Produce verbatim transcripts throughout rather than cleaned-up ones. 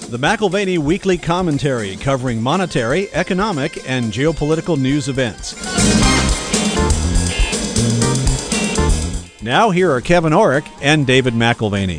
The McAlvany Weekly Commentary, covering monetary, economic, and geopolitical news events. Now here are Kevin Orrick and David McAlvany.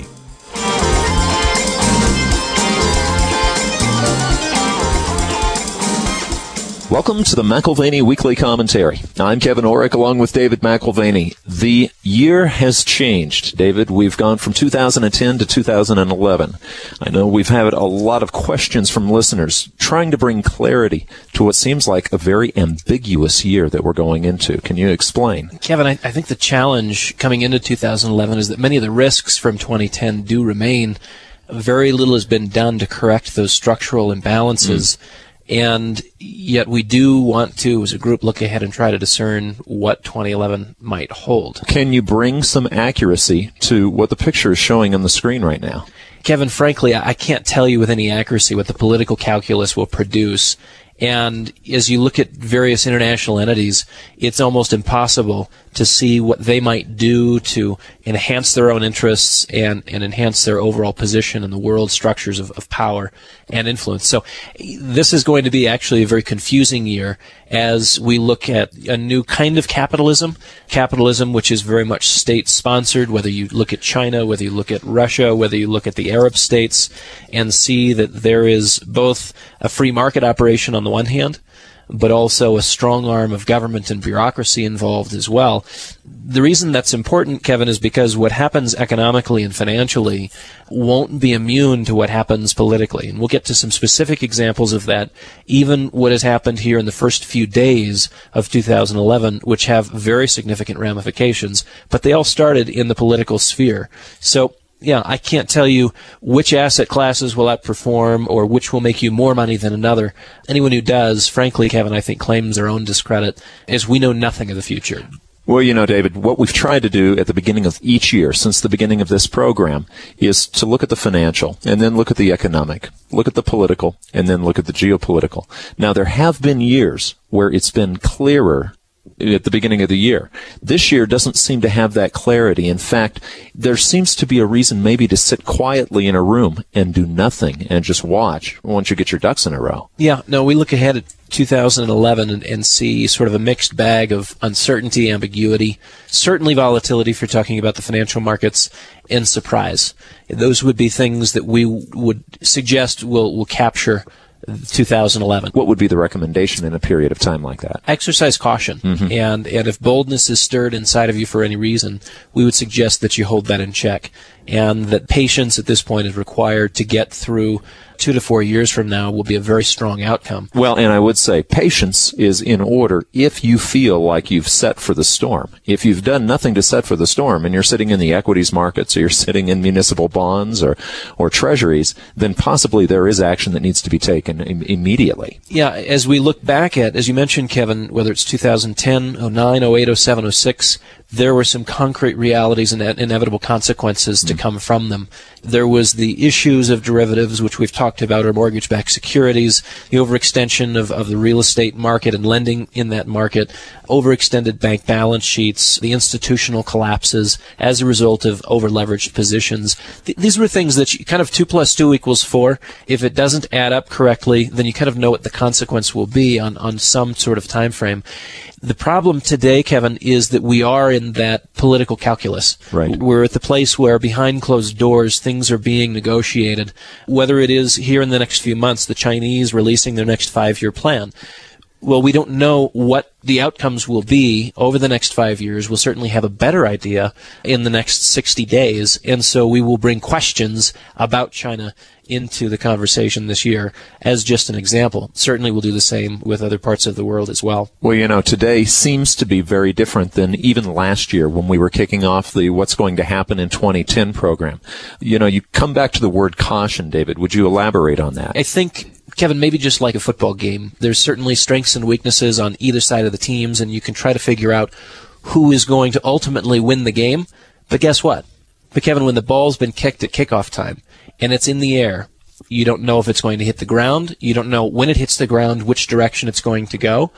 Welcome to the McAlvany Weekly Commentary. I'm Kevin Orrick along with David McAlvany. The year has changed, David. We've gone from two thousand ten to two thousand eleven. I know we've had a lot of questions from listeners trying to bring clarity to what seems like a very ambiguous year that we're going into. Can you explain? Kevin, I, I think the challenge coming into two thousand eleven is that many of the risks from twenty ten do remain. Very little has been done to correct those structural imbalances. Mm. And yet we do want to, as a group, look ahead and try to discern what twenty eleven might hold. Can you bring some accuracy to what the picture is showing on the screen right now? Kevin, frankly, I can't tell you with any accuracy what the political calculus will produce. And as you look at various international entities, it's almost impossible to see what they might do to enhance their own interests and, and enhance their overall position in the world structures of, of power and influence. So this is going to be actually a very confusing year as we look at a new kind of capitalism, capitalism which is very much state-sponsored, whether you look at China, whether you look at Russia, whether you look at the Arab states, and see that there is both a free market operation on the one hand, but also a strong arm of government and bureaucracy involved as well. The reason that's important, Kevin, is because what happens economically and financially won't be immune to what happens politically. And we'll get to some specific examples of that, even what has happened here in the first few days of two thousand eleven, which have very significant ramifications, but they all started in the political sphere. So yeah, I can't tell you which asset classes will outperform or which will make you more money than another. Anyone who does, frankly, Kevin, I think claims their own discredit, as we know nothing of the future. Well, you know, David, what we've tried to do at the beginning of each year, since the beginning of this program, is to look at the financial, and then look at the economic, look at the political, and then look at the geopolitical. Now, there have been years where it's been clearer at the beginning of the year. This year doesn't seem to have that clarity. In fact, there seems to be a reason maybe to sit quietly in a room and do nothing and just watch once you get your ducks in a row. Yeah, no, we look ahead at two thousand eleven and, and see sort of a mixed bag of uncertainty, ambiguity, certainly volatility if you're talking about the financial markets, and surprise. Those would be things that we would suggest will, will capture two thousand eleven. What would be the recommendation in a period of time like that? Exercise caution. Mm-hmm. And and if boldness is stirred inside of you for any reason, we would suggest that you hold that in check. And that patience at this point is required to get through two to four years from now will be a very strong outcome. Well, and I would say patience is in order if you feel like you've set for the storm. If you've done nothing to set for the storm and you're sitting in the equities markets or you're sitting in municipal bonds or, or treasuries, then possibly there is action that needs to be taken im- immediately. Yeah, as we look back at, as you mentioned, Kevin, whether it's two thousand ten, oh nine, oh eight, oh seven, oh six, there were some concrete realities and inevitable consequences to come from them. There was the issues of derivatives, which we've talked about, or mortgage-backed securities, the overextension of, of the real estate market and lending in that market, overextended bank balance sheets, the institutional collapses as a result of over-leveraged positions. Th- these were things that you, kind of two plus two equals four. If it doesn't add up correctly, then you kind of know what the consequence will be on, on some sort of time frame. The problem today, Kevin, is that we are in that political calculus. Right. We're at the place where behind closed doors things are being negotiated, whether it is here in the next few months, the Chinese releasing their next five-year plan. Well, we don't know what the outcomes will be over the next five years. We'll certainly have a better idea in the next sixty days, and so we will bring questions about China into the conversation this year as just an example. Certainly we'll do the same with other parts of the world as well. Well, you know, today seems to be very different than even last year when we were kicking off the What's Going to Happen in twenty ten program. You know, you come back to the word caution, David. Would you elaborate on that? I think, Kevin, maybe just like a football game, there's certainly strengths and weaknesses on either side of the teams, and you can try to figure out who is going to ultimately win the game. But guess what? But Kevin, when the ball's been kicked at kickoff time, and it's in the air, you don't know if it's going to hit the ground. You don't know when it hits the ground, which direction it's going to go.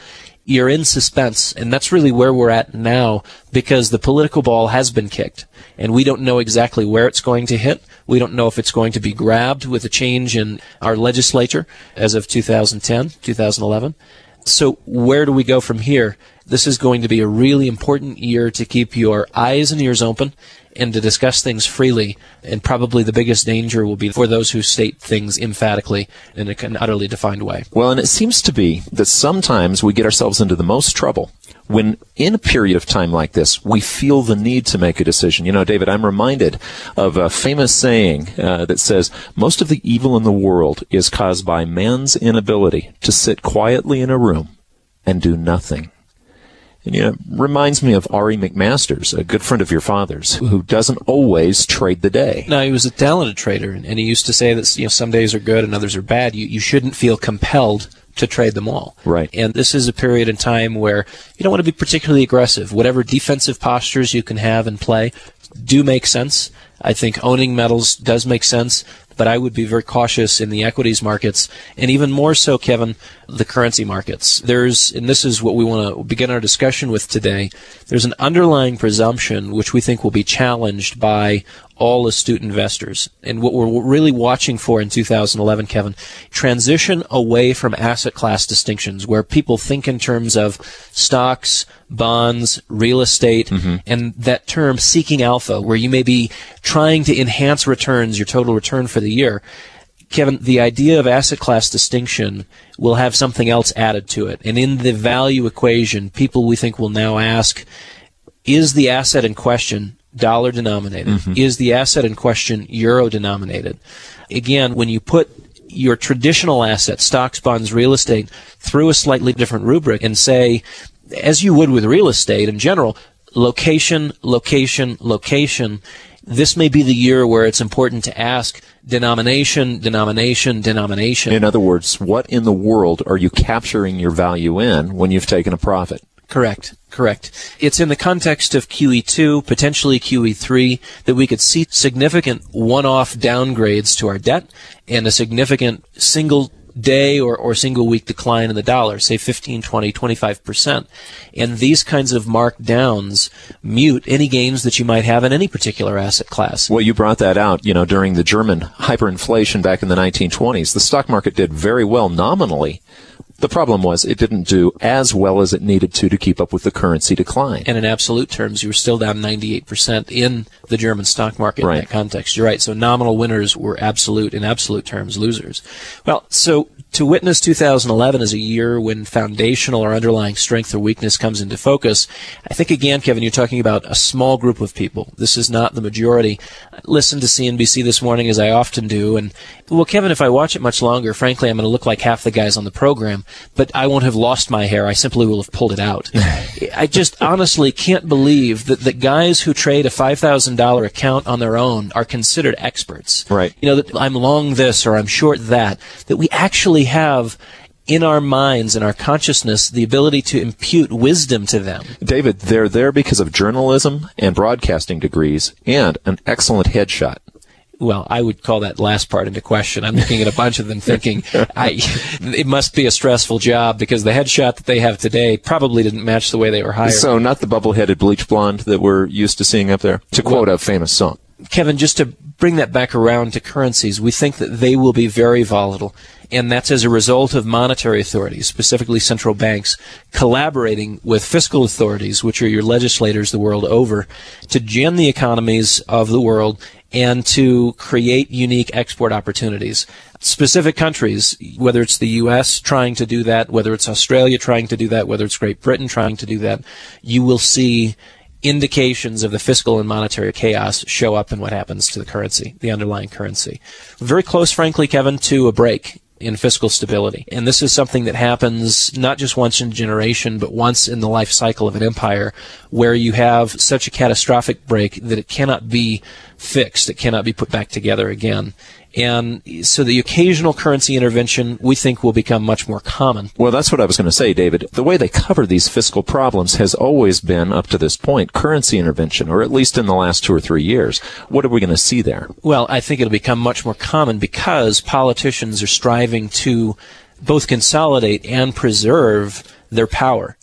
you're in suspense, and that's really where we're at now, because the political ball has been kicked, and we don't know exactly where it's going to hit. We don't know if it's going to be grabbed with a change in our legislature as of two thousand ten, two thousand eleven. So where do we go from here? This is going to be a really important year to keep your eyes and ears open and to discuss things freely. And probably the biggest danger will be for those who state things emphatically in an utterly defined way. Well, and it seems to be that sometimes we get ourselves into the most trouble when, in a period of time like this, we feel the need to make a decision. You know, David, I'm reminded of a famous saying uh, that says, most of the evil in the world is caused by man's inability to sit quietly in a room and do nothing. And, you know, it reminds me of Ari McMasters, a good friend of your father's, who doesn't always trade the day. No, he was a talented trader, and he used to say that, you know, some days are good and others are bad. You, you shouldn't feel compelled to trade them all. Right. And this is a period in time where you don't want to be particularly aggressive. Whatever defensive postures you can have and play do make sense. I think owning metals does make sense, but I would be very cautious in the equities markets, and even more so, Kevin, the currency markets. There's, and this is what we want to begin our discussion with today, there's an underlying presumption which we think will be challenged by all astute investors. And what we're really watching for in two thousand eleven, Kevin, transition away from asset class distinctions where people think in terms of stocks, bonds, real estate, mm-hmm. and that term seeking alpha, where you may be trying to enhance returns, your total return for the year. Kevin, the idea of asset class distinction will have something else added to it. And in the value equation, people we think will now ask, is the asset in question dollar denominated? Mm-hmm. Is the asset in question euro denominated? Again, when you put your traditional assets, stocks, bonds, real estate, through a slightly different rubric and say, as you would with real estate in general, location, location, location, this may be the year where it's important to ask denomination, denomination, denomination. In other words, what in the world are you capturing your value in when you've taken a profit? Correct. Correct. It's in the context of Q E two, potentially Q E three, that we could see significant one-off downgrades to our debt and a significant single day or, or single week decline in the dollar, say fifteen, twenty, twenty-five percent. And these kinds of markdowns mute any gains that you might have in any particular asset class. Well, you brought that out, you know, during the German hyperinflation back in the nineteen twenties. The stock market did very well nominally. The problem was it didn't do as well as it needed to to keep up with the currency decline. And in absolute terms, you were still down ninety-eight percent in the German stock market right. in that context. You're right. So nominal winners were absolute, in absolute terms, losers. Well, so to witness two thousand eleven as a year when foundational or underlying strength or weakness comes into focus, I think, again, Kevin, you're talking about a small group of people. This is not the majority. I listened to C N B C this morning, as I often do, and, well, Kevin, if I watch it much longer, frankly, I'm going to look like half the guys on the program, but I won't have lost my hair. I simply will have pulled it out. I just honestly can't believe that the guys who trade a five thousand dollars account on their own are considered experts. Right. You know, that I'm long this or I'm short that, that we actually have in our minds and our consciousness the ability to impute wisdom to them. David, they're there because of journalism and broadcasting degrees and an excellent headshot. Well, I would call that last part into question. I'm looking at a bunch of them thinking, I, it must be a stressful job because the headshot that they have today probably didn't match the way they were hired. So not the bubble-headed bleach blonde that we're used to seeing up there, to quote well, a famous song. Kevin, just to bring that back around to currencies, we think that they will be very volatile, and that's as a result of monetary authorities, specifically central banks, collaborating with fiscal authorities, which are your legislators the world over, to jam the economies of the world and to create unique export opportunities. Specific countries, whether it's the U S trying to do that, whether it's Australia trying to do that, whether it's Great Britain trying to do that, you will see indications of the fiscal and monetary chaos show up in what happens to the currency, the underlying currency. Very close, frankly, Kevin, to a break in fiscal stability. And this is something that happens not just once in a generation, but once in the life cycle of an empire, where you have such a catastrophic break that it cannot be fixed, it cannot be put back together again. And so the occasional currency intervention, we think, will become much more common. Well, that's what I was going to say, David. The way they cover these fiscal problems has always been, up to this point, currency intervention, or at least in the last two or three years. What are we going to see there? Well, I think it'll become much more common because politicians are striving to both consolidate and preserve their power.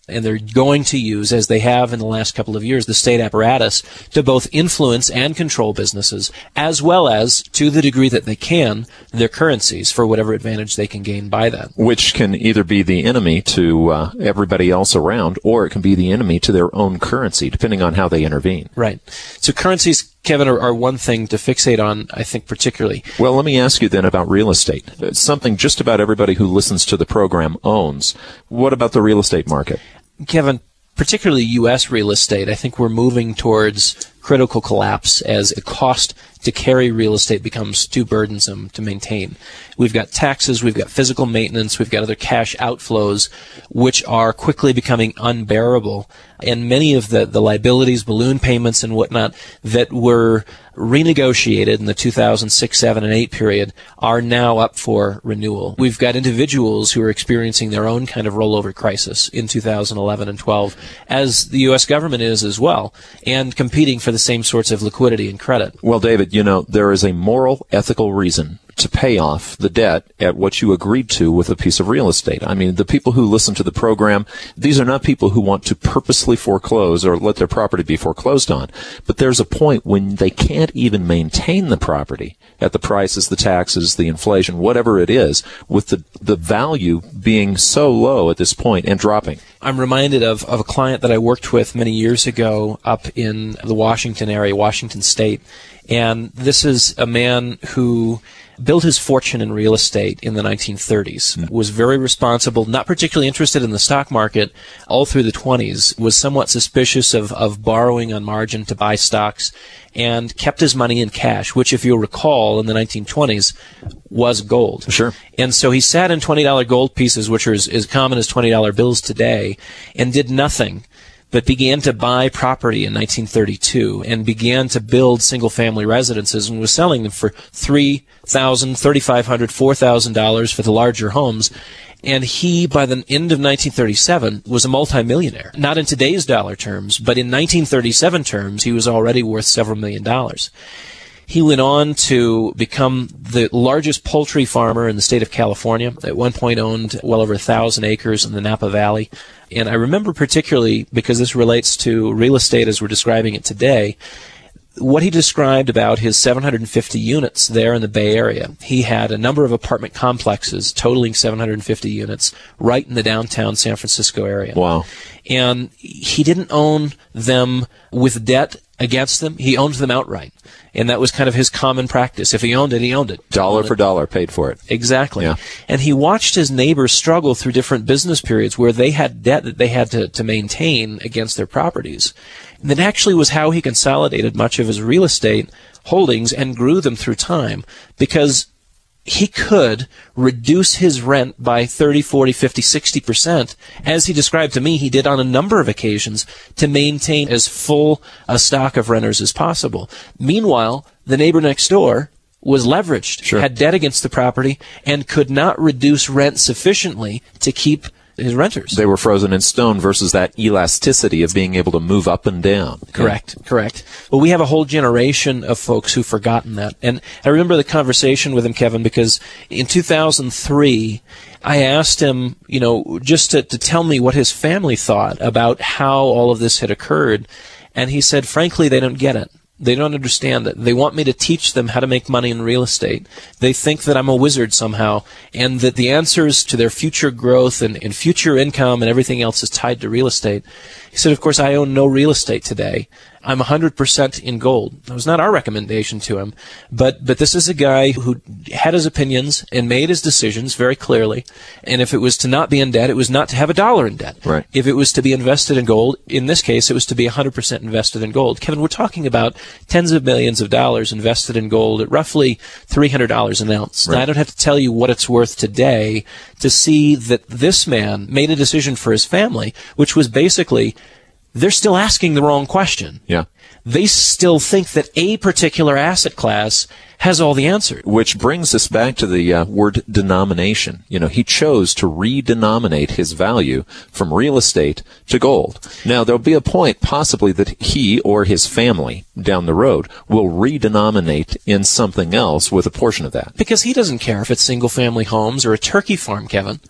and they're going to use, as they have in the last couple of years, the state apparatus to both influence and control businesses, as well as, to the degree that they can, their currencies for whatever advantage they can gain by that. Which can either be the enemy to uh, everybody else around, or it can be the enemy to their own currency, depending on how they intervene. Right. So currencies, Kevin, are, are one thing to fixate on, I think, particularly. Well, let me ask you then about real estate. It's something just about everybody who listens to the program owns. What about the real estate market? Kevin, particularly U S real estate, I think we're moving towards critical collapse as the cost to carry real estate becomes too burdensome to maintain. We've got taxes, we've got physical maintenance, we've got other cash outflows, which are quickly becoming unbearable. And many of the, the liabilities, balloon payments and whatnot that were renegotiated in the two thousand six, seven, and eight period are now up for renewal. We've got individuals who are experiencing their own kind of rollover crisis in two thousand eleven and twelve, as the U S government is as well, and competing for the same sorts of liquidity and credit. Well, David, you know, there is a moral, ethical reason to pay off the debt at what you agreed to with a piece of real estate. I mean, the people who listen to the program, these are not people who want to purposely foreclose or let their property be foreclosed on. But there's a point when they can't even maintain the property at the prices, the taxes, the inflation, whatever it is, with the, the value being so low at this point and dropping. I'm reminded of, of a client that I worked with many years ago up in the Washington area, Washington State. And this is a man who built his fortune in real estate in the nineteen thirties, mm. was very responsible, not particularly interested in the stock market all through the twenties, was somewhat suspicious of, of borrowing on margin to buy stocks, and kept his money in cash, which, if you'll recall, in the nineteen twenties was gold. Sure. And so he sat in twenty dollar gold pieces, which are as, as common as twenty dollar bills today, and did nothing but began to buy property in nineteen thirty-two and began to build single-family residences and was selling them for three thousand dollars, three thousand five hundred dollars, four thousand dollars for the larger homes. And he, by the end of nineteen thirty-seven, was a multimillionaire. Not in today's dollar terms, but in nineteen thirty-seven terms, he was already worth several million dollars. He went on to become the largest poultry farmer in the state of California. At one point owned well over a thousand acres in the Napa Valley. And I remember particularly, because this relates to real estate as we're describing it today, what he described about his seven hundred fifty units there in the Bay Area. He had a number of apartment complexes totaling seven hundred fifty units right in the downtown San Francisco area. Wow. And he didn't own them with debt against them. He owned them outright. And that was kind of his common practice. If he owned it, he owned it. Dollar owned for it. dollar, paid for it. Exactly. Yeah. And he watched his neighbors struggle through different business periods where they had debt that they had to, to maintain against their properties. And that actually was how he consolidated much of his real estate holdings and grew them through time, because he could reduce his rent by thirty, forty, fifty, sixty percent, as he described to me he did on a number of occasions, to maintain as full a stock of renters as possible. Meanwhile, the neighbor next door was leveraged, sure. had debt against the property, and could not reduce rent sufficiently to keep his renters. They were frozen in stone versus that elasticity of being able to move up and down. Correct, yeah. correct. Well, we have a whole generation of folks who've forgotten that. And I remember the conversation with him, Kevin, because in two thousand three, I asked him, you know, just to, to tell me what his family thought about how all of this had occurred. And he said, frankly, they don't get it. They don't understand it. They want me to teach them how to make money in real estate. They think that I'm a wizard somehow, and that the answers to their future growth and, and future income and everything else is tied to real estate. He said, of course, I own no real estate today. I'm one hundred percent in gold. That was not our recommendation to him, but but this is a guy who had his opinions and made his decisions very clearly. And if it was to not be in debt, it was not to have a dollar in debt. Right. If it was to be invested in gold, in this case, it was to be one hundred percent invested in gold. Kevin, we're talking about tens of millions of dollars invested in gold at roughly three hundred dollars an ounce. Right. Now, I don't have to tell you what it's worth today to see that this man made a decision for his family, which was basically, they're still asking the wrong question. Yeah. They still think that a particular asset class has all the answers. Which brings us back to the uh, word denomination. You know, he chose to redenominate his value from real estate to gold. Now, there'll be a point possibly that he or his family down the road will redenominate in something else with a portion of that. Because he doesn't care if it's single-family homes or a turkey farm, Kevin.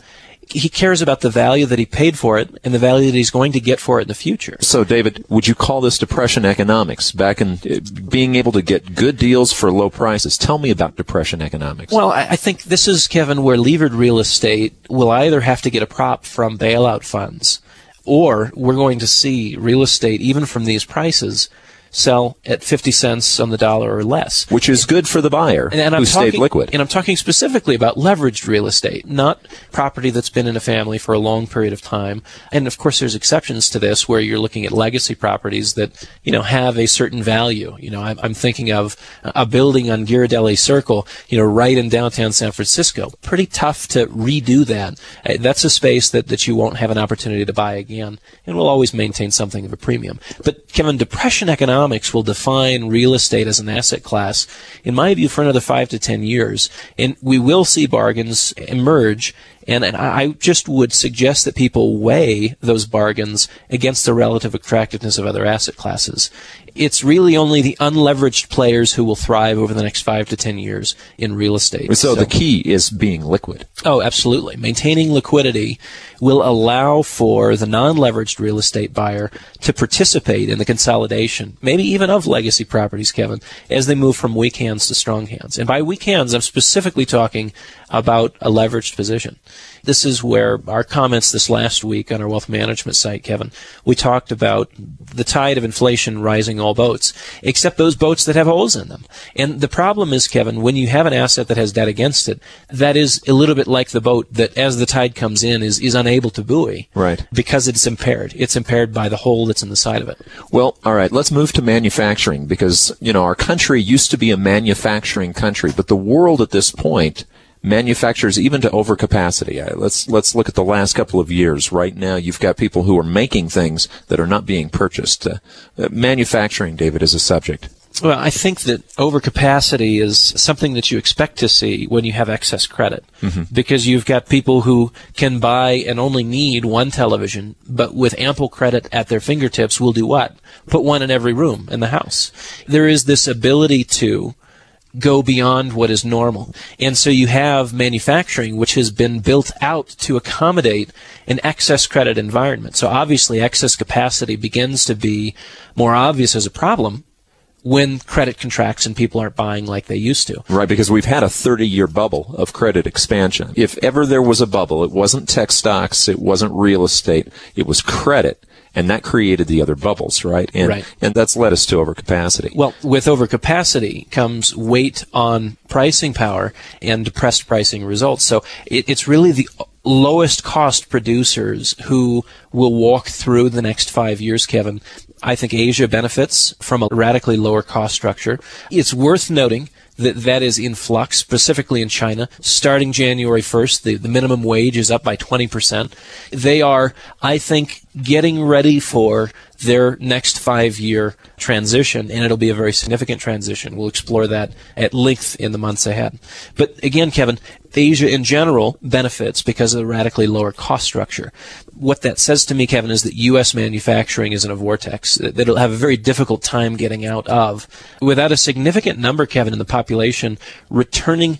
He cares about the value that he paid for it and the value that he's going to get for it in the future. So, David, would you call this depression economics, back in uh, being able to get good deals for low prices? Tell me about depression economics. Well, I, I think this is, Kevin, where levered real estate will either have to get a prop from bailout funds, or we're going to see real estate, even from these prices, sell at fifty cents on the dollar or less. Which is good for the buyer and, and who I'm stayed talking, liquid. And I'm talking specifically about leveraged real estate, not property that's been in a family for a long period of time. And of course, there's exceptions to this where you're looking at legacy properties that, you know, have a certain value. You know, I'm, I'm thinking of a building on Ghirardelli Circle, you know, right in downtown San Francisco. Pretty tough to redo that. Uh, That's a space that, that you won't have an opportunity to buy again, and will always maintain something of a premium. But Kevin, depression economics will define real estate as an asset class, in my view, for another five to ten years. And we will see bargains emerge. And, and I just would suggest that people weigh those bargains against the relative attractiveness of other asset classes. It's really only the unleveraged players who will thrive over the next five to ten years in real estate. So, so the key is being liquid. Oh, absolutely. Maintaining liquidity will allow for the non-leveraged real estate buyer to participate in the consolidation, maybe even of legacy properties, Kevin, as they move from weak hands to strong hands. And by weak hands, I'm specifically talking about a leveraged position. This is where our comments this last week on our wealth management site, Kevin, we talked about the tide of inflation rising all boats, except those boats that have holes in them. And the problem is, Kevin, when you have an asset that has debt against it, that is a little bit like the boat that as the tide comes in is, is unable to buoy. Right. Because it's impaired. It's impaired by the hole that's in the side of it. Well, all right, let's move to manufacturing because, you know, our country used to be a manufacturing country, but the world at this point manufacturers even to overcapacity. Let's let's look at the last couple of years. Right now, you've got people who are making things that are not being purchased. Uh, manufacturing, David, is a subject. Well, I think that overcapacity is something that you expect to see when you have excess credit, mm-hmm. because you've got people who can buy and only need one television, but with ample credit at their fingertips will do what? Put one in every room in the house. There is this ability to go beyond what is normal. And so you have manufacturing, which has been built out to accommodate an excess credit environment. So obviously excess capacity begins to be more obvious as a problem when credit contracts and people aren't buying like they used to. Right, because we've had a thirty-year bubble of credit expansion. If ever there was a bubble, it wasn't tech stocks, it wasn't real estate, it was credit. And that created the other bubbles, right? And, right. And that's led us to overcapacity. Well, with overcapacity comes weight on pricing power and depressed pricing results. So it, it's really the lowest cost producers who will walk through the next five years, Kevin. I think Asia benefits from a radically lower cost structure. It's worth noting that that is in flux, specifically in China. Starting January first, the, the minimum wage is up by twenty percent. They are, I think, getting ready for their next five-year transition, and it'll be a very significant transition. We'll explore that at length in the months ahead. But again, Kevin, Asia in general benefits because of the radically lower cost structure. What that says to me, Kevin, is that U S manufacturing is in a vortex that it'll have a very difficult time getting out of without a significant number, Kevin, in the population returning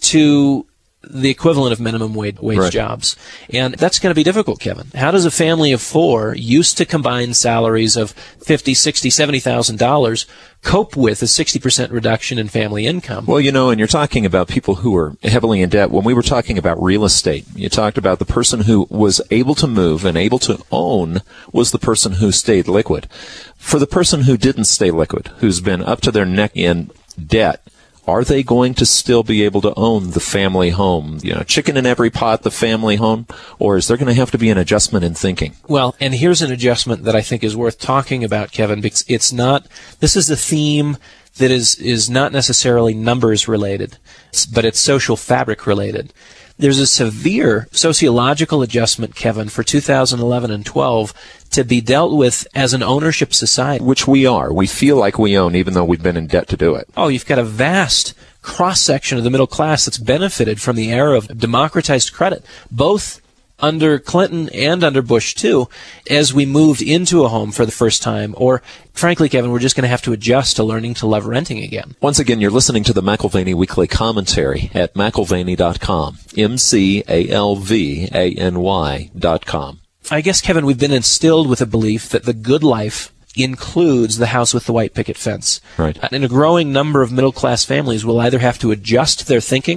to the equivalent of minimum wage, wage right. jobs. And that's going to be difficult, Kevin. How does a family of four used to combined salaries of fifty, sixty, seventy thousand dollars cope with a sixty percent reduction in family income? Well, you know, and you're talking about people who are heavily in debt. When we were talking about real estate, you talked about the person who was able to move and able to own was the person who stayed liquid. For the person who didn't stay liquid, who's been up to their neck in debt, are they going to still be able to own the family home? You know, chicken in every pot, the family home? Or is there going to have to be an adjustment in thinking? Well, and here's an adjustment that I think is worth talking about, Kevin, because it's not, this is a theme that is, is not necessarily numbers related, but it's social fabric related. There's a severe sociological adjustment, Kevin, for two thousand eleven and twelve to be dealt with as an ownership society. Which we are. We feel like we own, even though we've been in debt to do it. Oh, you've got a vast cross-section of the middle class that's benefited from the era of democratized credit, both under Clinton and under Bush too, as we moved into a home for the first time, or frankly, Kevin, we're just going to have to adjust to learning to love renting again. Once again, you're listening to the McAlvany Weekly Commentary at McAlvany dot com, M C A L V A N Y dot com. I guess, Kevin, we've been instilled with a belief that the good life includes the house with the white picket fence. Right. And a growing number of middle-class families will either have to adjust their thinking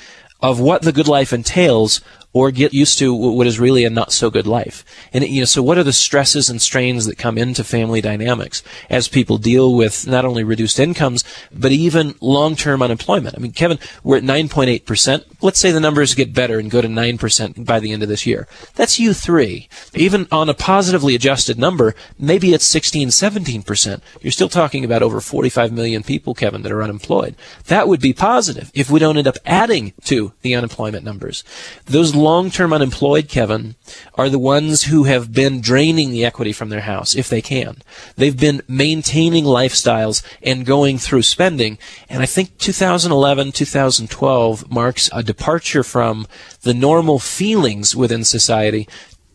of what the good life entails or get used to what is really a not-so-good life. And, you know, so what are the stresses and strains that come into family dynamics as people deal with not only reduced incomes, but even long-term unemployment? I mean, Kevin, we're at nine point eight percent. Let's say the numbers get better and go to nine percent by the end of this year. That's U three. Even on a positively adjusted number, maybe it's sixteen, seventeen percent. You're still talking about over forty-five million people, Kevin, that are unemployed. That would be positive if we don't end up adding to the unemployment numbers. Those long-term unemployed, Kevin, are the ones who have been draining the equity from their house, if they can. They've been maintaining lifestyles and going through spending. And I think two thousand eleven, two thousand twelve marks a departure from the normal feelings within society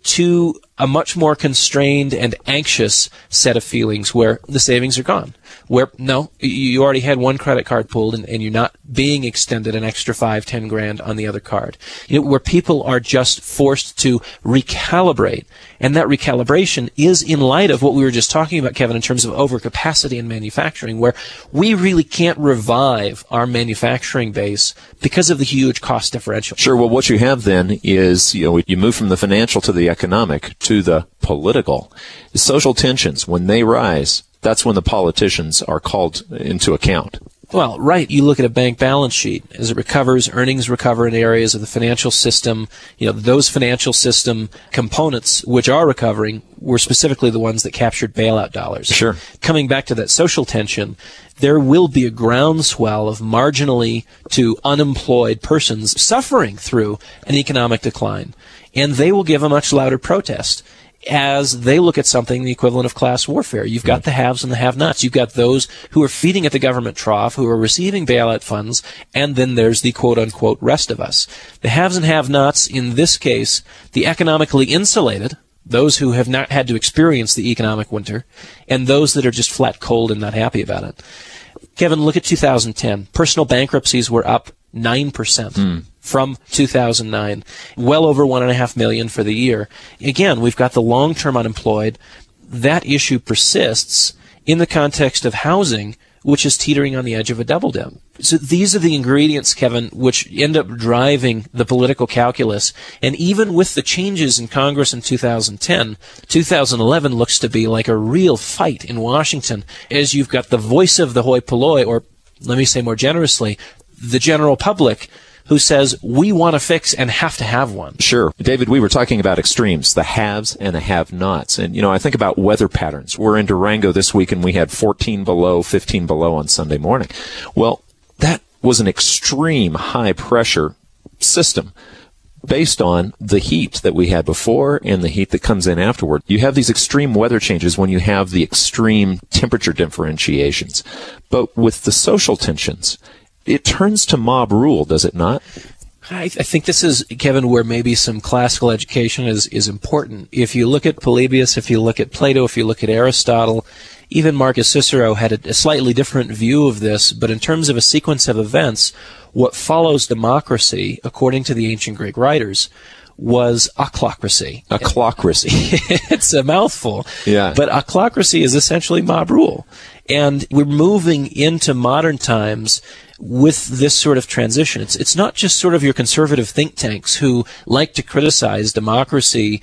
to a much more constrained and anxious set of feelings where the savings are gone. Where, no, you already had one credit card pulled and, and you're not being extended an extra five, ten grand on the other card. You know, where people are just forced to recalibrate. And that recalibration is in light of what we were just talking about, Kevin, in terms of overcapacity in manufacturing, where we really can't revive our manufacturing base because of the huge cost differential. Sure. Well, what you have then is, you know, you move from the financial to the economic to the political. Social tensions, when they rise, that's when the politicians are called into account. Well, right. You look at a bank balance sheet. As it recovers, earnings recover in areas of the financial system. You know, those financial system components which are recovering were specifically the ones that captured bailout dollars. Sure. Coming back to that social tension, there will be a groundswell of marginally to unemployed persons suffering through an economic decline. And they will give a much louder protest as they look at something the equivalent of class warfare. You've got the haves and the have-nots. You've got those who are feeding at the government trough, who are receiving bailout funds, and then there's the quote-unquote rest of us. The haves and have-nots, in this case, the economically insulated, those who have not had to experience the economic winter, and those that are just flat cold and not happy about it. Kevin, look at two thousand ten. Personal bankruptcies were up nine percent. Mm. From two thousand nine, well over one and a half million for the year. Again, we've got the long-term unemployed. That issue persists in the context of housing, which is teetering on the edge of a double dip. So these are the ingredients, Kevin, which end up driving the political calculus. And even with the changes in Congress in two thousand ten, two thousand eleven looks to be like a real fight in Washington, as you've got the voice of the hoi polloi, or let me say more generously, the general public, who says, we want to fix and have to have one. Sure. David, we were talking about extremes, the haves and the have-nots. And, you know, I think about weather patterns. We're in Durango this week, and we had fourteen below, fifteen below on Sunday morning. Well, that was an extreme high-pressure system based on the heat that we had before and the heat that comes in afterward. You have these extreme weather changes when you have the extreme temperature differentiations. But with the social tensions, it turns to mob rule, does it not? I, th- I think this is, Kevin, where maybe some classical education is, is important. If you look at Polybius, if you look at Plato, if you look at Aristotle, even Marcus Cicero had a, a slightly different view of this, but in terms of a sequence of events, what follows democracy, according to the ancient Greek writers, was ochlocracy. Ochlocracy. It's a mouthful. Yeah. But ochlocracy is essentially mob rule. And we're moving into modern times with this sort of transition. It's it's not just sort of your conservative think tanks who like to criticize democracy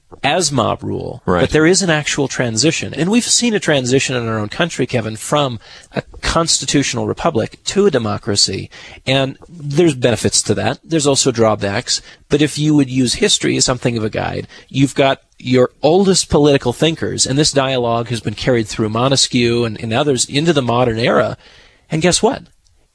as mob rule, right, but there is an actual transition. And we've seen a transition in our own country, Kevin, from a constitutional republic to a democracy. And there's benefits to that. There's also drawbacks. But if you would use history as something of a guide, you've got your oldest political thinkers, and this dialogue has been carried through Montesquieu and, and others into the modern era. And guess what?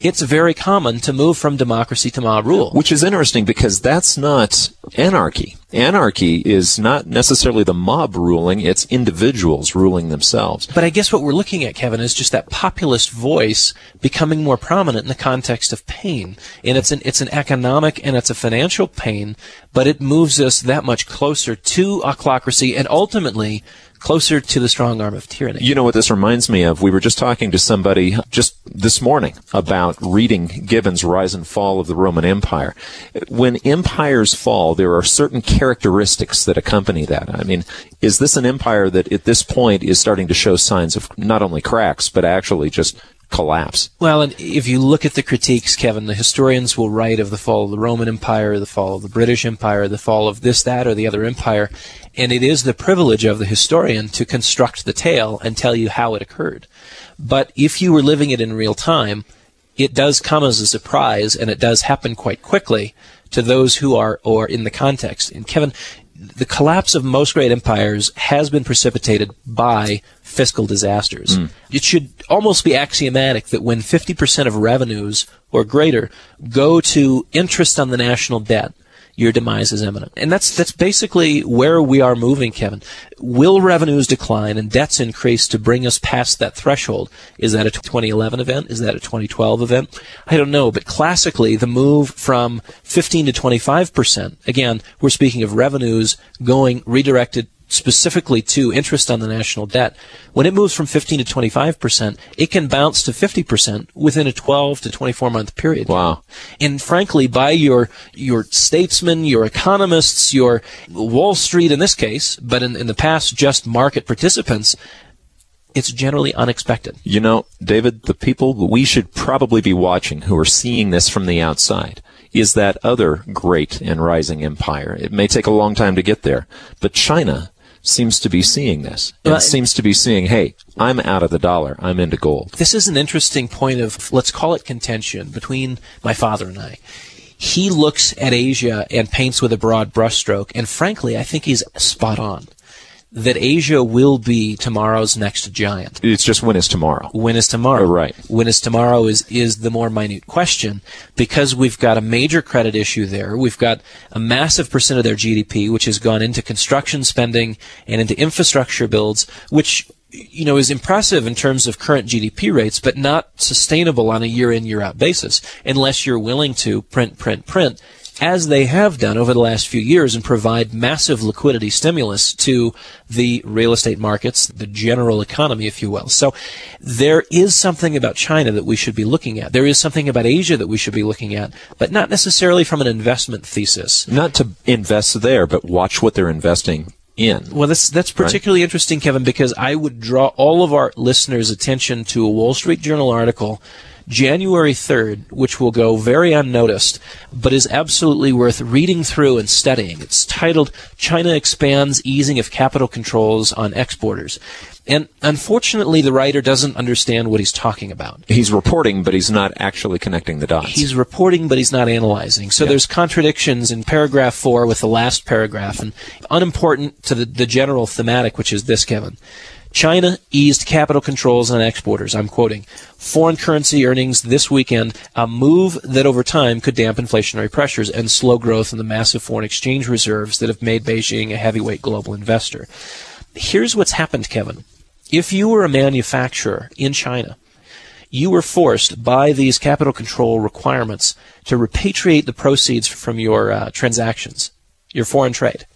it's very common to move from democracy to mob rule. Which is interesting because that's not anarchy. Anarchy is not necessarily the mob ruling, it's individuals ruling themselves. But I guess what we're looking at, Kevin, is just that populist voice becoming more prominent in the context of pain. And it's an, it's an economic and it's a financial pain, but it moves us that much closer to autocracy and ultimately closer to the strong arm of tyranny. You know what this reminds me of? We were just talking to somebody just this morning about reading Gibbon's Rise and Fall of the Roman Empire. When empires fall, there are certain characteristics that accompany that. I mean, is this an empire that at this point is starting to show signs of not only cracks, but actually just collapse? Well, and if you look at the critiques, Kevin, the historians will write of the fall of the Roman Empire, the fall of the British Empire, the fall of this, that, or the other empire, and it is the privilege of the historian to construct the tale and tell you how it occurred. But if you were living it in real time, it does come as a surprise, and it does happen quite quickly to those who are or in the context. And Kevin, the collapse of most great empires has been precipitated by fiscal disasters. Mm. It should almost be axiomatic that when fifty percent of revenues or greater go to interest on the national debt, your demise is imminent. And that's that's basically where we are moving, Kevin. Will revenues decline and debts increase to bring us past that threshold? Is that a twenty eleven event? Is that a twenty twelve event? I don't know. But classically, the move from fifteen to twenty-five percent, again, we're speaking of revenues going redirected specifically to interest on the national debt. When it moves from fifteen to twenty-five percent, it can bounce to fifty percent within a twelve to twenty-four month period. Wow. And frankly, by your your statesmen, your economists, your Wall Street in this case, but in, in the past just market participants, it's generally unexpected. You know, David, the people that we should probably be watching who are seeing this from the outside is that other great and rising empire. It may take a long time to get there, but China seems to be seeing this. It well, seems to be seeing, hey, I'm out of the dollar. I'm into gold. This is an interesting point of, let's call it contention, between my father and I. He looks at Asia and paints with a broad brushstroke, and frankly, I think he's spot on. That Asia will be tomorrow's next giant. It's just when is tomorrow. When is tomorrow? Oh, right. When is tomorrow is, is the more minute question, because we've got a major credit issue there. We've got a massive percent of their G D P, which has gone into construction spending and into infrastructure builds, which, you know, is impressive in terms of current G D P rates, but not sustainable on a year-in, year-out basis, unless you're willing to print, print, print, as they have done over the last few years, and provide massive liquidity stimulus to the real estate markets, the general economy, if you will. So there is something about China that we should be looking at. There is something about Asia that we should be looking at, but not necessarily from an investment thesis. Not to invest there, but watch what they're investing in. Well, that's that's particularly right? interesting, Kevin, because I would draw all of our listeners' attention to a Wall Street Journal article January third, which will go very unnoticed, but is absolutely worth reading through and studying. It's titled, China Expands Easing of Capital Controls on Exporters. And unfortunately, the writer doesn't understand what he's talking about. He's reporting, but he's not actually connecting the dots. He's reporting, but he's not analyzing. So yeah. There's contradictions in paragraph four with the last paragraph, and unimportant to the, the general thematic, which is this, Kevin. China eased capital controls on exporters. I'm quoting. Foreign currency earnings this weekend, a move that over time could dampen inflationary pressures and slow growth in the massive foreign exchange reserves that have made Beijing a heavyweight global investor. Here's what's happened, Kevin. If you were a manufacturer in China, you were forced by these capital control requirements to repatriate the proceeds from your uh, transactions, your foreign trade,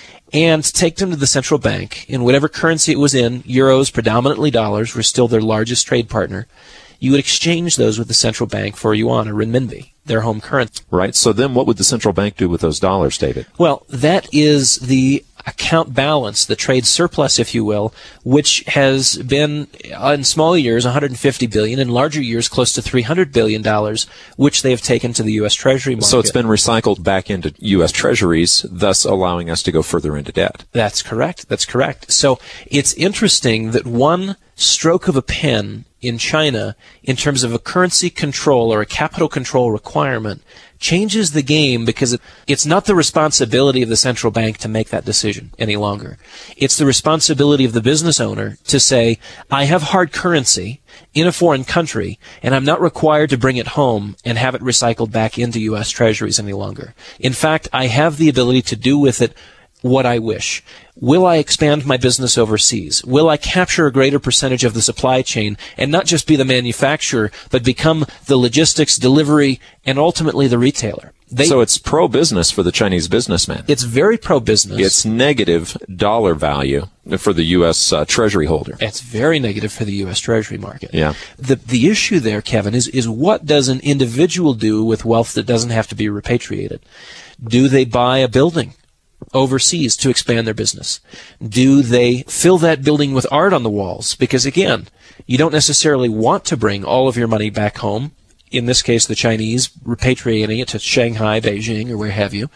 and take them to the central bank in whatever currency it was in. Euros, predominantly dollars, were still their largest trade partner. You would exchange those with the central bank for yuan or renminbi, their home currency. Right. So then what would the central bank do with those dollars, David? Well, that is the account balance, the trade surplus, if you will, which has been, in small years, one hundred fifty billion dollars, in larger years, close to three hundred billion dollars, which they have taken to the U S. Treasury market. So it's been recycled back into U S. Treasuries, thus allowing us to go further into debt. That's correct. That's correct. So it's interesting that one stroke of a pen in China in terms of a currency control or a capital control requirement changes the game, because it, it's not the responsibility of the central bank to make that decision any longer. It's the responsibility of the business owner to say, I have hard currency in a foreign country, and I'm not required to bring it home and have it recycled back into U S treasuries any longer. In fact, I have the ability to do with it what I wish. Will I expand my business overseas? Will I capture a greater percentage of the supply chain and not just be the manufacturer, but become the logistics, delivery, and ultimately the retailer? They, so it's pro-business for the Chinese businessman. It's very pro-business. It's negative dollar value for the U S uh, Treasury holder. It's very negative for the U S Treasury market. Yeah. The the issue there, Kevin, is, is what does an individual do with wealth that doesn't have to be repatriated? Do they buy a building overseas to expand their business? Do they fill that building with art on the walls? Because again, you don't necessarily want to bring all of your money back home. In this case, the Chinese repatriating it to Shanghai, Beijing, or where have you.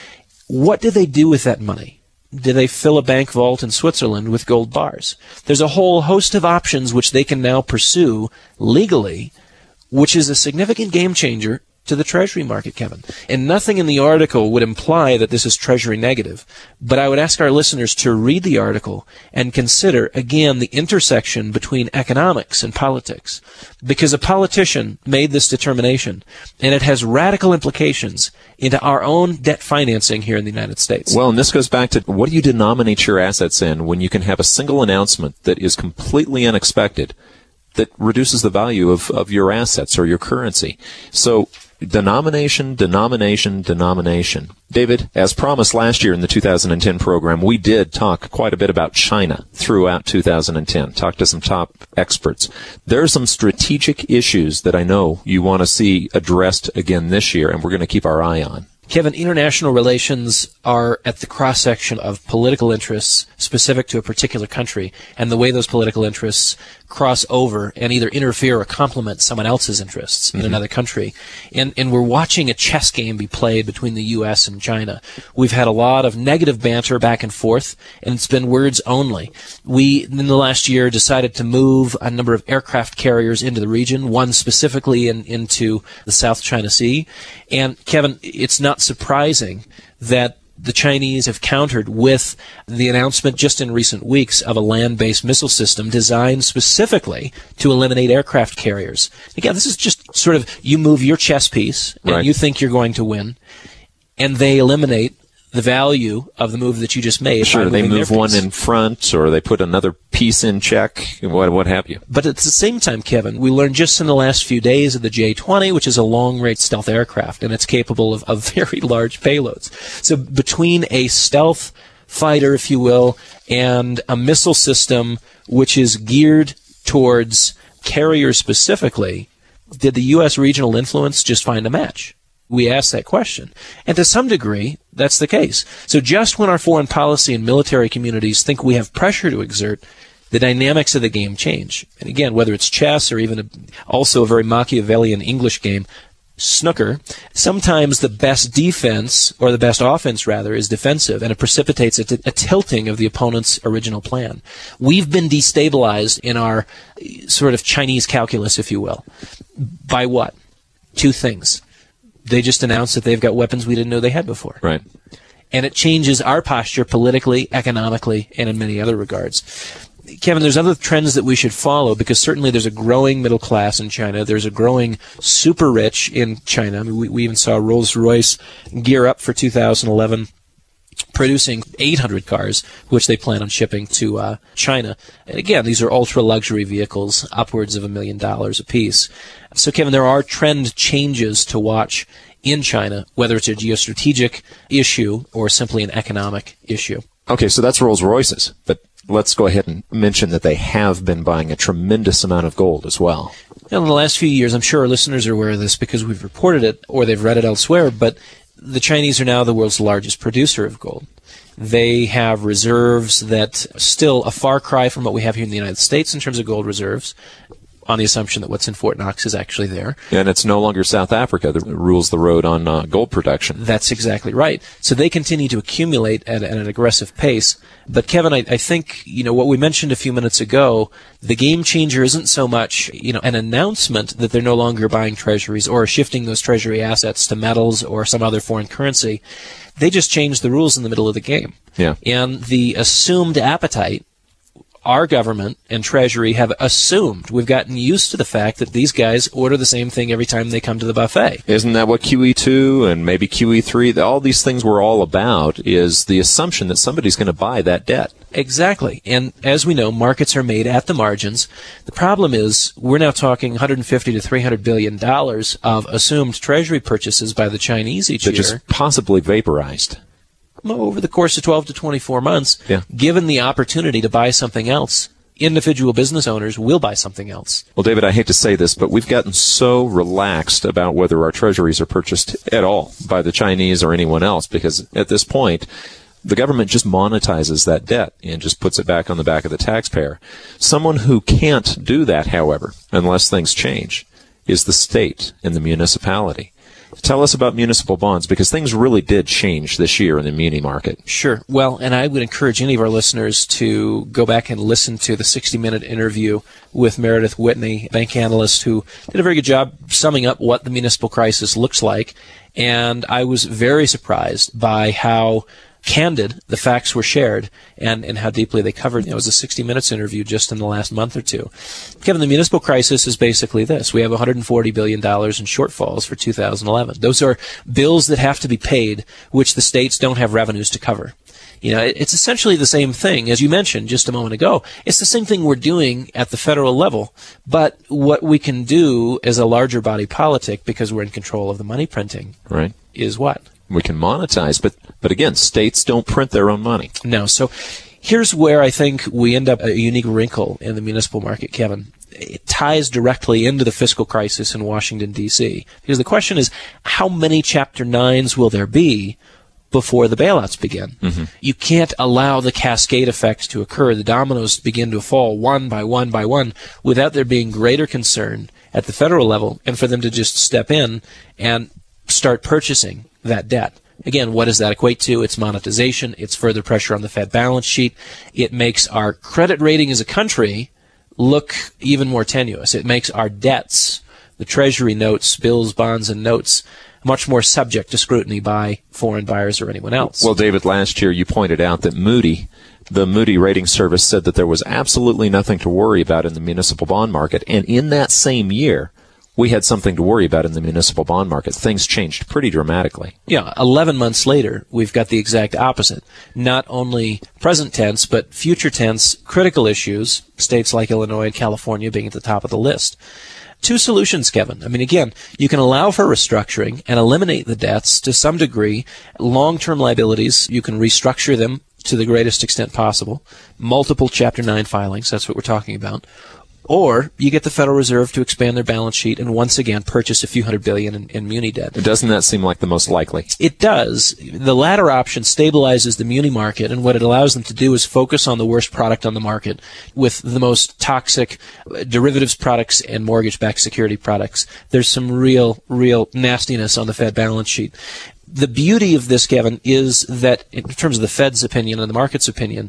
What do they do with that money? Do they fill a bank vault in Switzerland with gold bars? There's a whole host of options which they can now pursue legally, which is a significant game changer to the Treasury market, Kevin. And nothing in the article would imply that this is Treasury negative. But I would ask our listeners to read the article and consider, again, the intersection between economics and politics. Because a politician made this determination, and it has radical implications into our own debt financing here in the United States. Well, and this goes back to, what do you denominate your assets in when you can have a single announcement that is completely unexpected that reduces the value of, of your assets or your currency? So, denomination, denomination, denomination. David, as promised last year in the two thousand ten program, we did talk quite a bit about China throughout two thousand ten, talked to some top experts. There are some strategic issues that I know you want to see addressed again this year, and we're going to keep our eye on. Kevin, international relations are at the cross-section of political interests specific to a particular country, and the way those political interests cross over and either interfere or complement someone else's interests mm-hmm. in another country. And, and we're watching a chess game be played between the U S and China. We've had a lot of negative banter back and forth, and it's been words only. We, in the last year, decided to move a number of aircraft carriers into the region, one specifically in, into the South China Sea. And, Kevin, it's not surprising that the Chinese have countered with the announcement just in recent weeks of a land-based missile system designed specifically to eliminate aircraft carriers. Again, this is just sort of, you move your chess piece and right. you think you're going to win, and they eliminate the value of the move that you just made. Sure, they move one in front, or they put another piece in check, what, what have you. But at the same time, Kevin, we learned just in the last few days of the J twenty, which is a long-range stealth aircraft, and it's capable of, of very large payloads. So between a stealth fighter, if you will, and a missile system which is geared towards carriers specifically, did the U S regional influence just find a match? We ask that question. And to some degree, that's the case. So just when our foreign policy and military communities think we have pressure to exert, the dynamics of the game change. And again, whether it's chess or even a, also a very Machiavellian English game, snooker, sometimes the best defense, or the best offense rather, is defensive, and it precipitates a, t- a tilting of the opponent's original plan. We've been destabilized in our sort of Chinese calculus, if you will. By what? Two things. They just announced that they've got weapons we didn't know they had before. Right. And it changes our posture politically, economically, and in many other regards. Kevin, there's other trends that we should follow, because certainly there's a growing middle class in China. There's a growing super rich in China. I mean, we, we even saw Rolls-Royce gear up for two thousand eleven, producing eight hundred cars, which they plan on shipping to uh, China. And again, these are ultra-luxury vehicles, upwards of a million dollars apiece. So, Kevin, there are trend changes to watch in China, whether it's a geostrategic issue or simply an economic issue. Okay, so that's Rolls-Royces, but let's go ahead and mention that they have been buying a tremendous amount of gold as well. In the last few years, I'm sure our listeners are aware of this because we've reported it or they've read it elsewhere, but the Chinese are now the world's largest producer of gold. They have reserves that still a far cry from what we have here in the United States in terms of gold reserves, on the assumption that what's in Fort Knox is actually there. And it's no longer South Africa that rules the road on uh, gold production. That's exactly right. So they continue to accumulate at, at an aggressive pace. But Kevin, I, I think, you know, what we mentioned a few minutes ago, the game changer isn't so much, you know, an announcement that they're no longer buying treasuries or shifting those treasury assets to metals or some other foreign currency. They just changed the rules in the middle of the game. Yeah. And the assumed appetite, our government and Treasury have assumed, we've gotten used to the fact that these guys order the same thing every time they come to the buffet. Isn't that what Q E two and maybe Q E three, all these things were all about, is the assumption that somebody's going to buy that debt. Exactly. And as we know, markets are made at the margins. The problem is we're now talking one hundred fifty to three hundred billion dollars of assumed Treasury purchases by the Chinese each that year. Just possibly vaporized. Over the course of twelve to twenty-four months, yeah. given the opportunity to buy something else, individual business owners will buy something else. Well, David, I hate to say this, but we've gotten so relaxed about whether our treasuries are purchased at all by the Chinese or anyone else, because at this point, the government just monetizes that debt and just puts it back on the back of the taxpayer. Someone who can't do that, however, unless things change, is the state and the municipality. Tell us about municipal bonds, because things really did change this year in the muni market. Sure. Well, and I would encourage any of our listeners to go back and listen to the sixty-minute interview with Meredith Whitney, bank analyst, who did a very good job summing up what the municipal crisis looks like. And I was very surprised by how candid the facts were shared and, and how deeply they covered. It was a sixty minutes interview just in the last month or two. Kevin, the municipal crisis is basically this. We have one hundred forty billion dollars in shortfalls for two thousand eleven. Those are bills that have to be paid, which the states don't have revenues to cover. You know, it's essentially the same thing, as you mentioned just a moment ago. It's the same thing we're doing at the federal level, but what we can do as a larger body politic, because we're in control of the money printing, right, is what? We can monetize, but but again, states don't print their own money. No. So here's where I think we end up a unique wrinkle in the municipal market, Kevin. It ties directly into the fiscal crisis in Washington, D C, because the question is, how many Chapter nines will there be before the bailouts begin? Mm-hmm. You can't allow the cascade effect to occur, the dominoes begin to fall one by one by one, without there being greater concern at the federal level and for them to just step in and start purchasing that debt. Again, what does that equate to? It's monetization. It's further pressure on the Fed balance sheet. It makes our credit rating as a country look even more tenuous. It makes our debts, the Treasury notes, bills, bonds, and notes, much more subject to scrutiny by foreign buyers or anyone else. Well, David, last year you pointed out that Moody, the Moody rating service, said that there was absolutely nothing to worry about in the municipal bond market. And in that same year, we had something to worry about in the municipal bond market. Things changed pretty dramatically. Yeah, eleven months later, we've got the exact opposite. Not only present tense, but future tense critical issues, states like Illinois and California being at the top of the list. Two solutions, Kevin. I mean, again, you can allow for restructuring and eliminate the debts to some degree. Long-term liabilities, you can restructure them to the greatest extent possible. Multiple Chapter nine filings, that's what we're talking about. Or you get the Federal Reserve to expand their balance sheet and once again purchase a few hundred billion in, in muni debt. Doesn't that seem like the most likely? It does. The latter option stabilizes the muni market, and what it allows them to do is focus on the worst product on the market with the most toxic derivatives products and mortgage-backed security products. There's some real, real nastiness on the Fed balance sheet. The beauty of this, Kevin, is that in terms of the Fed's opinion and the market's opinion,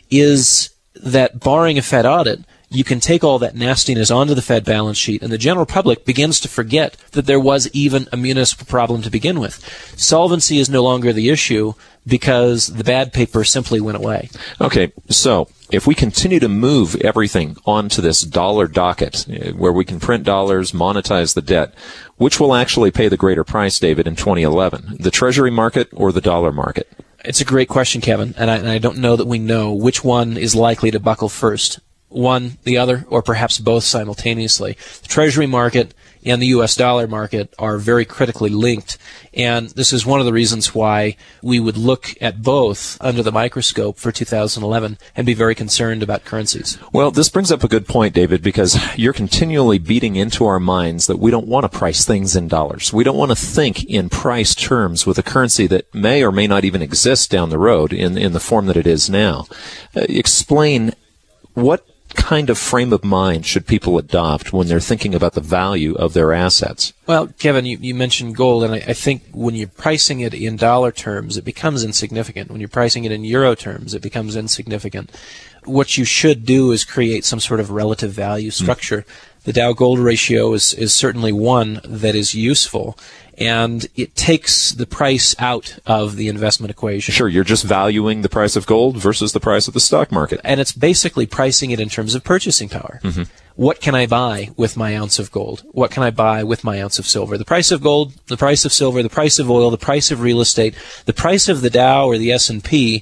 is that barring a Fed audit, you can take all that nastiness onto the Fed balance sheet, and the general public begins to forget that there was even a municipal problem to begin with. Solvency is no longer the issue because the bad paper simply went away. Okay, so if we continue to move everything onto this dollar docket, where we can print dollars, monetize the debt, which will actually pay the greater price, David, in twenty eleven? The Treasury market or the dollar market? It's a great question, Kevin, and I, and I don't know that we know which one is likely to buckle first. One, the other, or perhaps both simultaneously. The Treasury market and the U S dollar market are very critically linked, and this is one of the reasons why we would look at both under the microscope for two thousand eleven and be very concerned about currencies. Well, this brings up a good point, David, because you're continually beating into our minds that we don't want to price things in dollars. We don't want to think in price terms with a currency that may or may not even exist down the road in, in the form that it is now. Uh, explain what kind of frame of mind should people adopt when they're thinking about the value of their assets? Well, Kevin, you, you mentioned gold, and I, I think when you're pricing it in dollar terms, it becomes insignificant. When you're pricing it in euro terms, it becomes insignificant. What you should do is create some sort of relative value structure. Mm. The Dow-Gold ratio is, is certainly one that is useful, and it takes the price out of the investment equation. Sure, you're just valuing the price of gold versus the price of the stock market. And it's basically pricing it in terms of purchasing power. Mm-hmm. What can I buy with my ounce of gold? What can I buy with my ounce of silver? The price of gold, the price of silver, the price of oil, the price of real estate, the price of the Dow or the S and P,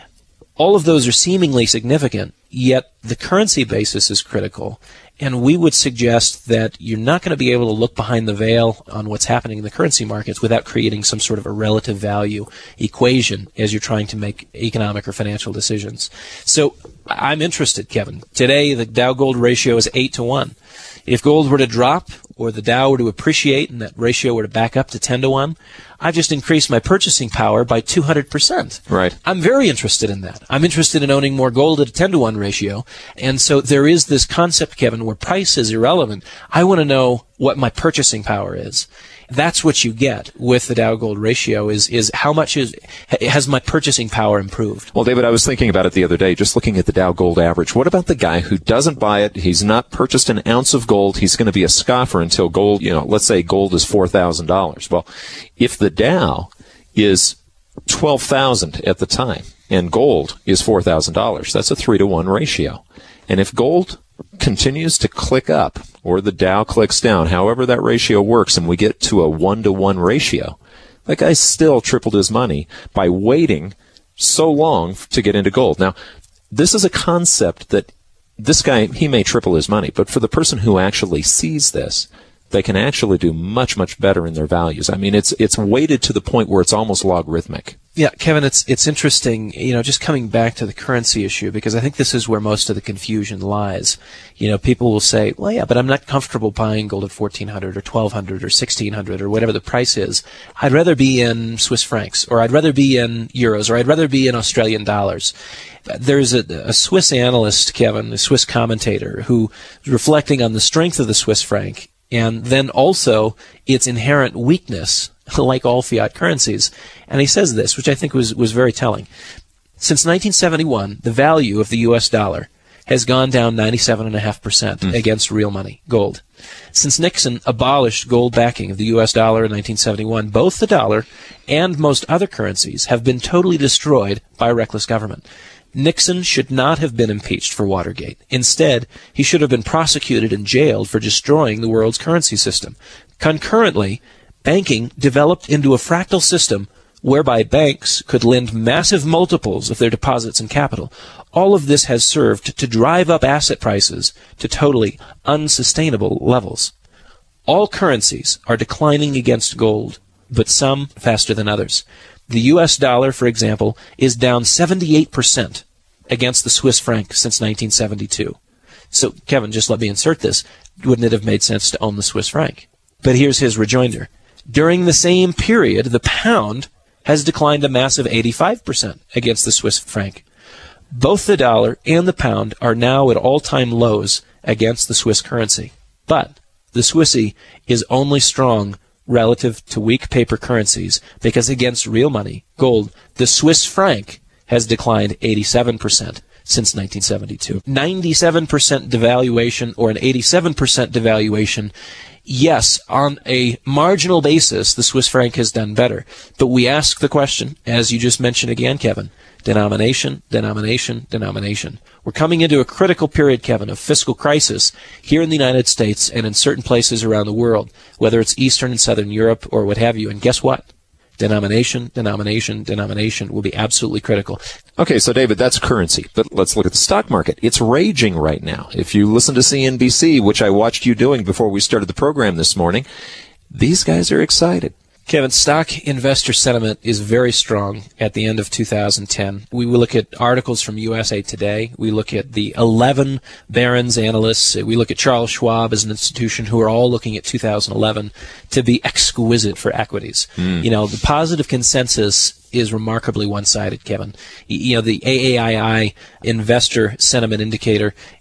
all of those are seemingly significant, yet the currency basis is critical. And we would suggest that you're not going to be able to look behind the veil on what's happening in the currency markets without creating some sort of a relative value equation as you're trying to make economic or financial decisions. So I'm interested, Kevin. Today, the Dow-Gold ratio is eight to one. If gold were to drop or the Dow were to appreciate and that ratio were to back up to ten to one, I've just increased my purchasing power by two hundred percent. Right. I'm very interested in that. I'm interested in owning more gold at a ten to one ratio. And so there is this concept, Kevin, where price is irrelevant. I want to know what my purchasing power is. That's what you get with the Dow-Gold ratio is, is how much is, has my purchasing power improved? Well, David, I was thinking about it the other day, just looking at the Dow-Gold average. What about the guy who doesn't buy it? He's not purchased an ounce of gold. He's going to be a scoffer until gold, you know, let's say gold is four thousand dollars. Well, if the Dow is twelve thousand dollars at the time and gold is four thousand dollars, that's a three to one ratio. And if gold continues to click up or the Dow clicks down, however that ratio works, and we get to a one to one ratio, that guy still tripled his money by waiting so long to get into gold. Now, this is a concept that this guy, he may triple his money, but for the person who actually sees this, they can actually do much, much better in their values. I mean, it's it's weighted to the point where it's almost logarithmic. Yeah, Kevin, it's it's interesting, you know, just coming back to the currency issue, because I think this is where most of the confusion lies. You know, people will say, well, yeah, but I'm not comfortable buying gold at fourteen hundred or twelve hundred or sixteen hundred or whatever the price is. I'd rather be in Swiss francs, or I'd rather be in euros, or I'd rather be in Australian dollars. There's a, a Swiss analyst, Kevin, a Swiss commentator, who is reflecting on the strength of the Swiss franc and then also its inherent weakness, like all fiat currencies. And he says this, which I think was, was very telling. Since nineteen seventy-one, the value of the U S dollar has gone down ninety-seven point five percent mm. against real money, gold. Since Nixon abolished gold backing of the U S dollar in nineteen seventy-one, both the dollar and most other currencies have been totally destroyed by reckless government. Nixon should not have been impeached for Watergate. Instead, he should have been prosecuted and jailed for destroying the world's currency system. Concurrently, banking developed into a fractal system whereby banks could lend massive multiples of their deposits and capital. All of this has served to drive up asset prices to totally unsustainable levels. All currencies are declining against gold, but some faster than others. The U S dollar, for example, is down seventy-eight percent against the Swiss franc since nineteen seventy-two. So, Kevin, just let me insert this. Wouldn't it have made sense to own the Swiss franc? But here's his rejoinder. During the same period, the pound has declined a massive eighty-five percent against the Swiss franc. Both the dollar and the pound are now at all-time lows against the Swiss currency. But the Swissy is only strong relative to weak paper currencies because against real money, gold, the Swiss franc has declined eighty-seven percent since nineteen seventy-two. ninety-seven percent devaluation or an eighty-seven percent devaluation. Yes, on a marginal basis, the Swiss franc has done better. But we ask the question, as you just mentioned again, Kevin, denomination, denomination, denomination. We're coming into a critical period, Kevin, of fiscal crisis here in the United States and in certain places around the world, whether it's Eastern and Southern Europe or what have you. And guess what? Denomination, denomination, denomination will be absolutely critical. Okay, so David, that's currency. But let's look at the stock market. It's raging right now. If you listen to C N B C, which I watched you doing before we started the program this morning, these guys are excited. Kevin, stock investor sentiment is very strong at the end of two thousand ten. We will look at articles from U S A Today. We look at the eleven Barron's analysts. We look at Charles Schwab as an institution who are all looking at two thousand eleven to be exquisite for equities. Mm. You know, the positive consensus is remarkably one-sided, Kevin. You know, the A A I I investor sentiment indicator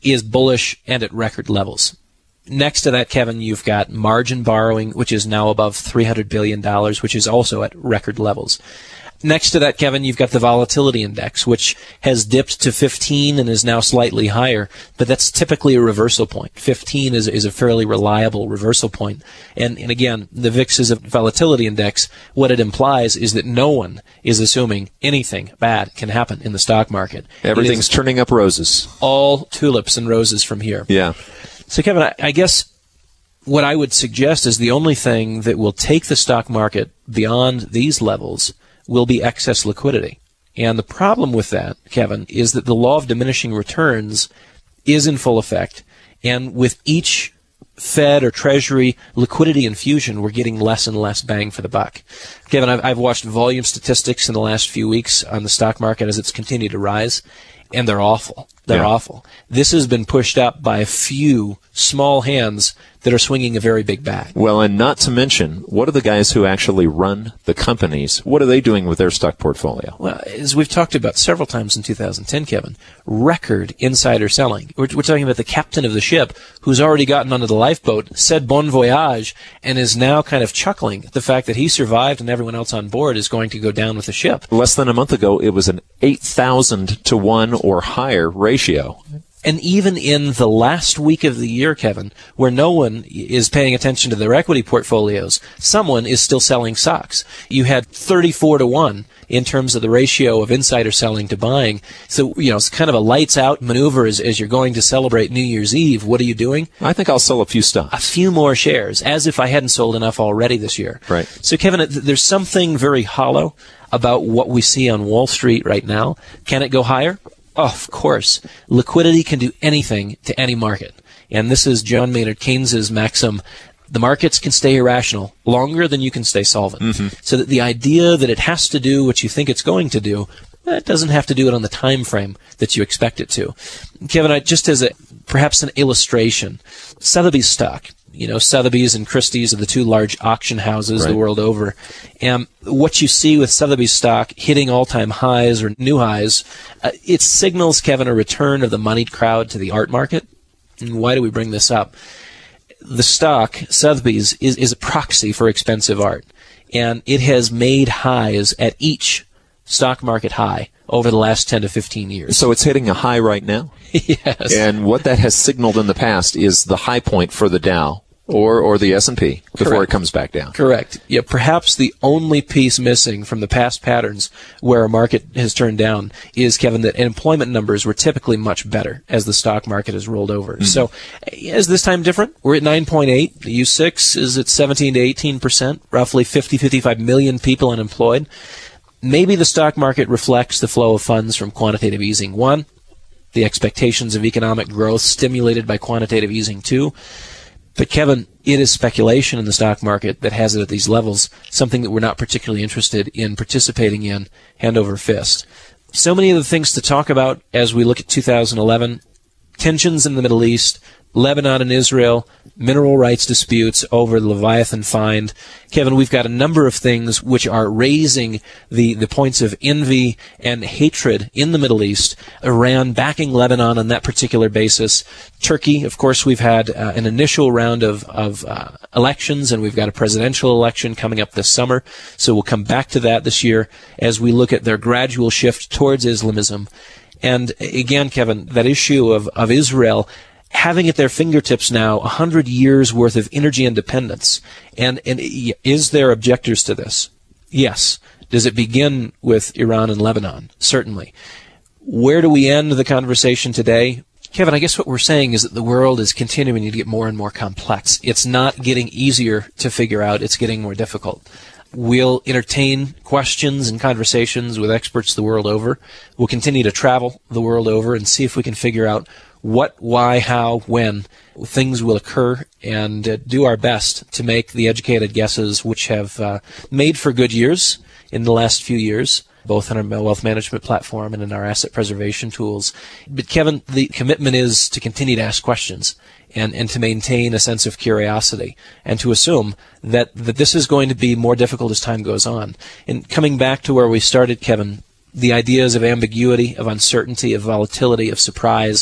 is bullish and at record levels. Next to that, Kevin, you've got margin borrowing, which is now above three hundred billion dollars, which is also at record levels. Next to that, Kevin, you've got the volatility index, which has dipped to fifteen and is now slightly higher, but that's typically a reversal point. fifteen is, is a fairly reliable reversal point. And, and again, the V I X is a volatility index. What it implies is that no one is assuming anything bad can happen in the stock market. Everything's turning up roses. All tulips and roses from here. Yeah. So, Kevin, I, I guess what I would suggest is the only thing that will take the stock market beyond these levels will be excess liquidity. And the problem with that, Kevin, is that the law of diminishing returns is in full effect. And with each Fed or Treasury liquidity infusion, we're getting less and less bang for the buck. Kevin, I've, I've watched volume statistics in the last few weeks on the stock market as it's continued to rise, and they're awful. They're yeah. awful. This has been pushed up by a few small hands that are swinging a very big bat. Well, and not to mention, what are the guys who actually run the companies? What are they doing with their stock portfolio? Well, as we've talked about several times in two thousand ten, Kevin, record insider selling. We're, we're talking about the captain of the ship who's already gotten onto the lifeboat, said bon voyage, and is now kind of chuckling at the fact that he survived and everyone else on board is going to go down with the ship. Less than a month ago, it was an eight thousand to one or higher ratio. And even in the last week of the year, Kevin, where no one is paying attention to their equity portfolios, someone is still selling stocks. You had thirty-four to one in terms of the ratio of insider selling to buying. So, you know, it's kind of a lights-out maneuver as, as you're going to celebrate New Year's Eve. What are you doing? I think I'll sell a few stocks. A few more shares, as if I hadn't sold enough already this year. Right. So, Kevin, there's something very hollow about what we see on Wall Street right now. Can it go higher? Oh, of course. Liquidity can do anything to any market. And this is John Maynard Keynes's maxim: the markets can stay irrational longer than you can stay solvent. Mm-hmm. So that the idea that it has to do what you think it's going to do, it doesn't have to do it on the time frame that you expect it to. Kevin, I, just as a perhaps an illustration, Sotheby's stock. You know, Sotheby's and Christie's are the two large auction houses right. the world over. And what you see with Sotheby's stock hitting all-time highs or new highs, uh, it signals, Kevin, a return of the moneyed crowd to the art market. And why do we bring this up? The stock, Sotheby's, is, is a proxy for expensive art. And it has made highs at each stock market high over the last ten to fifteen years. So it's hitting a high right now? Yes. And what that has signaled in the past is the high point for the Dow or or the S and P before Correct. It comes back down. Correct. Yeah, perhaps the only piece missing from the past patterns where a market has turned down is, Kevin, that employment numbers were typically much better as the stock market has rolled over. Mm-hmm. So is this time different? We're at nine point eight. The U six is at seventeen to eighteen percent, roughly fifty, fifty-five million people unemployed. Maybe the stock market reflects the flow of funds from quantitative easing one, the expectations of economic growth stimulated by quantitative easing two. But, Kevin, it is speculation in the stock market that has it at these levels, something that we're not particularly interested in participating in hand over fist. So many of the things to talk about as we look at two thousand eleven, tensions in the Middle East, Lebanon and Israel, mineral rights disputes over the Leviathan find. Kevin, we've got a number of things which are raising the, the points of envy and hatred in the Middle East. Iran backing Lebanon on that particular basis. Turkey, of course, we've had uh, an initial round of, of uh, elections, and we've got a presidential election coming up this summer. So we'll come back to that this year as we look at their gradual shift towards Islamism. And again, Kevin, that issue of, of Israel having at their fingertips now a hundred years worth of energy independence. And, and is there objectors to this? Yes. Does it begin with Iran and Lebanon? Certainly. Where do we end the conversation today? Kevin, I guess what we're saying is that the world is continuing to get more and more complex. It's not getting easier to figure out. It's getting more difficult. We'll entertain questions and conversations with experts the world over. We'll continue to travel the world over and see if we can figure out what, why, how, when things will occur, and uh, do our best to make the educated guesses which have uh, made for good years in the last few years, both in our wealth management platform and in our asset preservation tools. But, Kevin, the commitment is to continue to ask questions and, and to maintain a sense of curiosity and to assume that, that this is going to be more difficult as time goes on. And coming back to where we started, Kevin, the ideas of ambiguity, of uncertainty, of volatility, of surprise,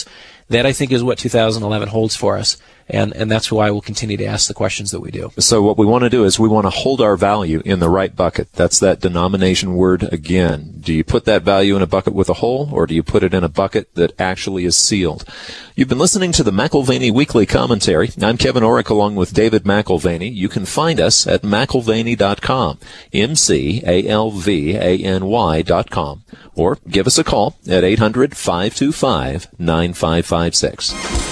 that I think is what two thousand eleven holds for us. And, and that's why we'll continue to ask the questions that we do. So what we want to do is we want to hold our value in the right bucket. That's that denomination word again. Do you put that value in a bucket with a hole, or do you put it in a bucket that actually is sealed? You've been listening to the McAlvany Weekly Commentary. I'm Kevin Orrick along with David McAlvany. You can find us at McAlvany dot com, M C A L V A N Y dot com, or give us a call at eight hundred, five two five, nine five five six.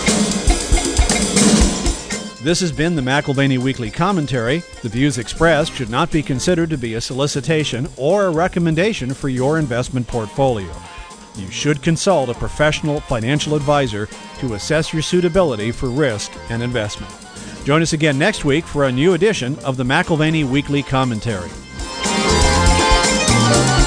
This has been the McAlvany Weekly Commentary. The views expressed should not be considered to be a solicitation or a recommendation for your investment portfolio. You should consult a professional financial advisor to assess your suitability for risk and investment. Join us again next week for a new edition of the McAlvany Weekly Commentary.